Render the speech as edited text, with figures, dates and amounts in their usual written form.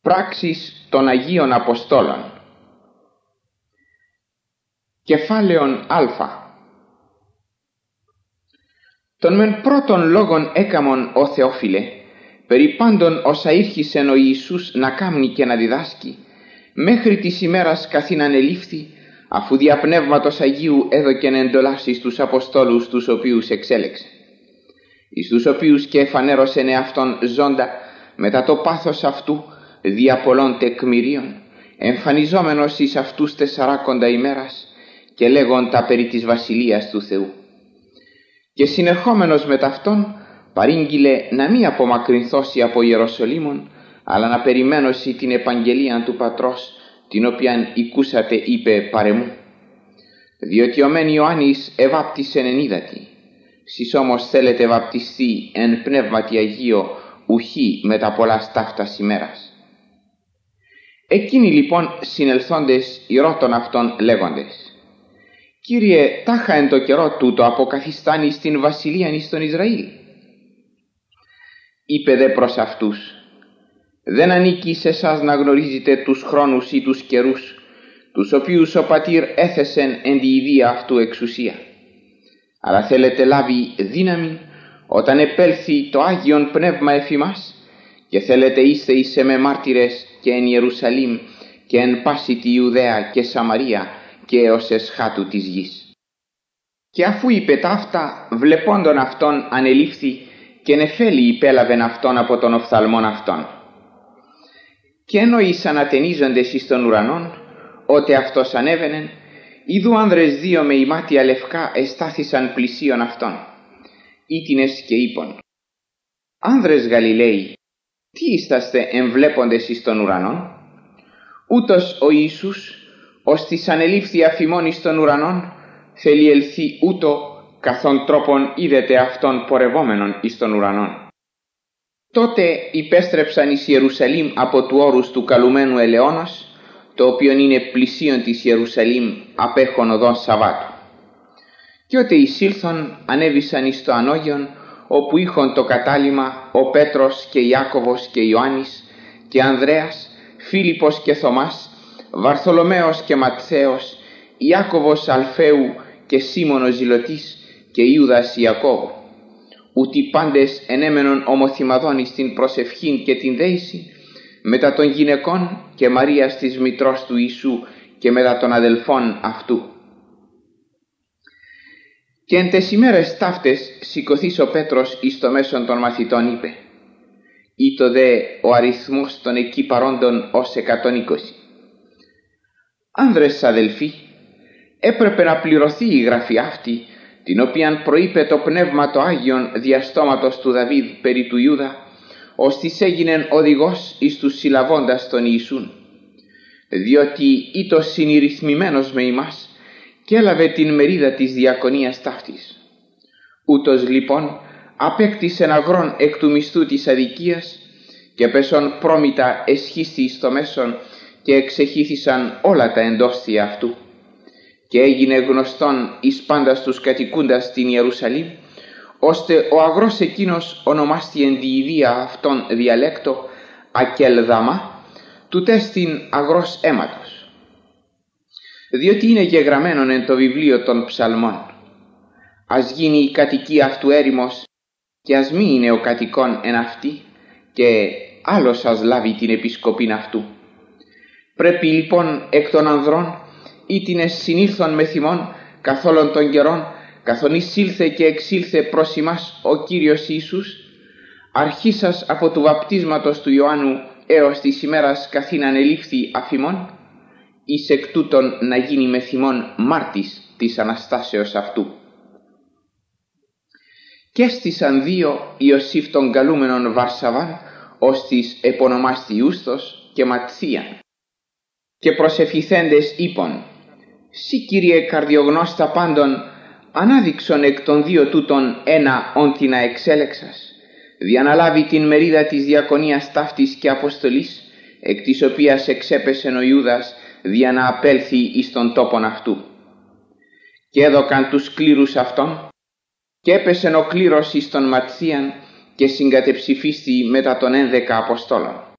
Πράξεις των Αγίων Αποστόλων. Κεφάλαιον Α. Τον μεν πρώτον λόγον έκαμον, ο Θεόφιλε, περί πάντων όσα ήρχισεν ο Ιησούς να κάμνει και να διδάσκει, μέχρι της ημέρας καθήν ανελήφθη, αφού δια Πνεύματος Αγίου έδωκεν εντολάς εις τους Αποστόλους τους οποίους εξέλεξε, εις τους οποίους και εφανέρωσεν εαυτόν ζώντα μετά το πάθος αυτού δια πολλών τεκμηρίων, εμφανιζόμενος εις αυτούς 40 ημέρας και λέγον τα περί της Βασιλείας του Θεού. Και συνερχόμενος με ταυτόν παρήγγειλε να μη απομακρυνθώσει από Ιεροσολύμων, αλλά να περιμένωση την επαγγελία του Πατρός, την οποίαν οικούσατε, είπε, παρεμού. Διότι ο μεν Ιωάννης εβάπτισεν εν ύδατι, σεις όμως θέλετε βαπτιστεί εν Πνεύματι Αγίο, ουχή μετά πολλάς ταύτας ημέρας. Εκείνοι λοιπόν συνελθόντες ηρώτων αυτών λέγοντες: Κύριε, τάχα εν το καιρό τούτο αποκαθιστάνει στην βασιλείαν εις τον Ισραήλ. Είπε δε προς αυτούς: Δεν ανήκει σε εσάς να γνωρίζετε τους χρόνους ή τους καιρούς, τους οποίους ο Πατήρ έθεσεν εν τη ιδία αυτού εξουσία. Αλλά θέλετε λάβει δύναμη όταν επέλθει το Άγιον Πνεύμα εφ' ημάς, και θέλετε είστε εις εμέ μάρτυρες και εν Ιερουσαλήμ και εν πάση τη Ιουδαία και Σαμαρία και έως εσχάτου της γης. Και αφού είπε ταύτα, βλεπόντων αυτόν ανελήφθη και νεφέλη υπέλαβεν αυτόν από τον οφθαλμόν αυτόν. Και ενώ ήσαν ατενίζοντες εις των ουρανών, ότε αυτός ανέβαινεν, ειδού άνδρες δύο με ημάτια λευκά εστάθησαν πλησίον αυτόν. Ήτινες και είπον: Άνδρες Γαλιλαίοι, τι είσαστε εμβλέποντες εις των ουρανών? Ούτως ο Ιησούς, ώστις ανελήφθη αφημών εις των ουρανών, θέλει ελθεί ούτω καθόν τρόπον είδετε αυτόν πορευόμενον εις των ουρανών. Τότε υπέστρεψαν εις Ιερουσαλήμ από του όρους του καλουμένου Ελαιώνος, το οποίον είναι πλησίον της Ιερουσαλήμ απέχον οδόν Σαββάτου. Και ότε εισήλθον ανέβησαν εις το ανώγιον, όπου είχον το κατάλημα ο Πέτρος και Ιάκωβος και Ιωάννης και Ανδρέας, Φίλιππος και Θωμάς, Βαρθολομαίος και Ματθαίος, Ιάκωβος Αλφαίου και Σίμωνος Ζηλωτής και Ιούδας Ιακώβου. Ούτι πάντες ενέμενον ομοθυμαδόν εις την προσευχήν και την δέηση, μετά των γυναικών και Μαρίας της μητρός του Ιησού και μετά των αδελφών αυτού. Και εν τες ημέρες ταύτες σηκωθείς ο Πέτρος εις το μέσον των μαθητών είπε: Ήτο δε ο αριθμός των εκεί παρόντων ως 120. Άνδρες αδελφοί, έπρεπε να πληρωθεί η γραφή αυτή, την οποίαν προείπε το Πνεύμα το Άγιον διαστόματος του Δαβίδ περί του Ιούδα, ώστις έγινεν οδηγός εις τους συλλαβώντας τον Ιησούν. Διότι ήτο συνηρυθμημένος με ημάς και έλαβε την μερίδα της διακονίας ταύτης. Ούτως λοιπόν απέκτησε αγρόν εκ του μισθού της αδικίας και πέσον πρόμητα εσχίστη εις το μέσον και εξεχύθησαν όλα τα εντόστια αυτού. Και έγινε γνωστόν εις πάντας τους κατοικούντας στην Ιερουσαλήμ, ώστε ο αγρός εκείνος ονομάστη εν τη ιδία αυτόν διαλέκτο Ακελδαμά, του τέστην αγρός αίματος. Διότι είναι γεγραμμένον εν το βιβλίο των ψαλμών: Ας γίνει η κατοικία αυτού έρημος και ας μη είναι ο κατοικόν εν αυτή, και άλλος ας λάβει την επισκοπήν αυτού. Πρέπει λοιπόν εκ των ανδρών ήτινες συνήλθον με θυμόν καθ' όλων των καιρών, καθον εισήλθε και εξήλθε προς ημάς ο Κύριος Ιησούς, αρχίσας από του βαπτίσματος του Ιωάννου έως της ημέρας καθήν ανελήφθη αφημών, εις εκ τούτων να γίνει με θυμόν μάρτης της Αναστάσεως αυτού. Και έστησαν δύο Ιωσήφ των καλούμενων Βαρσαβάν, ώστις επωνομάστη Ιούστος και Ματθίαν. Και προσευχηθέντες είπον: Συ Κύριε καρδιογνώστα πάντων, ανάδειξον εκ των δύο τούτων ένα όντι να εξέλεξας, διαναλάβει την μερίδα της διακονίας ταύτης και αποστολής, εκ της οποίας εξέπεσεν ο Ιούδας δια να απέλθει εις τον τόπον αυτού. Και έδωκαν τους κλήρους αυτών, και έπεσεν ο κλήρος εις τον Ματθίαν και συγκατεψηφίστη μετά των 11 Αποστόλων.